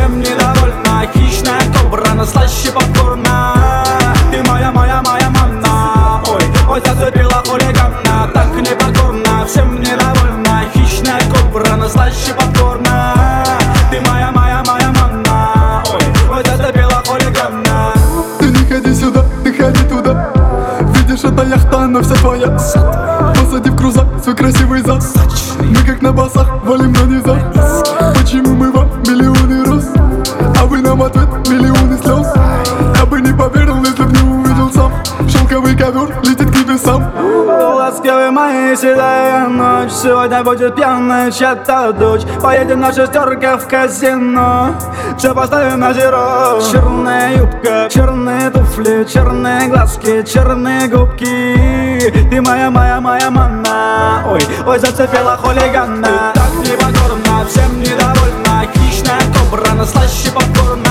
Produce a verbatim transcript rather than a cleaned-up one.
всем недовольна. Хищная кобра, но слаще попкорна. Ты моя, моя, моя манна. Ой, ой, зацепила хулигана. Так непокорна, всем недовольна. Хищная кобра, но слаще попкорна. Ты моя, моя, моя манна. Ой, ой, зацепила хулигана. Ты не ходи сюда, ты ходи туда. Видишь, это яхта, она вся твоя. Посади в крузак свой красивый зад. Мы как на басах валим на низах. Почему мы вам миллионы роз, а вы нам ответ миллионы слез? Я бы не поверил, если б не увидел сам. Шелковый ковер летит к небесам. Ласковые мои, седая ночь. Сегодня будет пьяная чья-то дочь. Поедем на шестерках в казино. Все поставим на зеро. Черная юбка, черные туфли, черные глазки, черные губки. Ты моя, моя, моя манна. Ой, ой, зацепила хулигана. Ты так непокорна, всем недовольна. Хищная кобра, но слаще попкорна.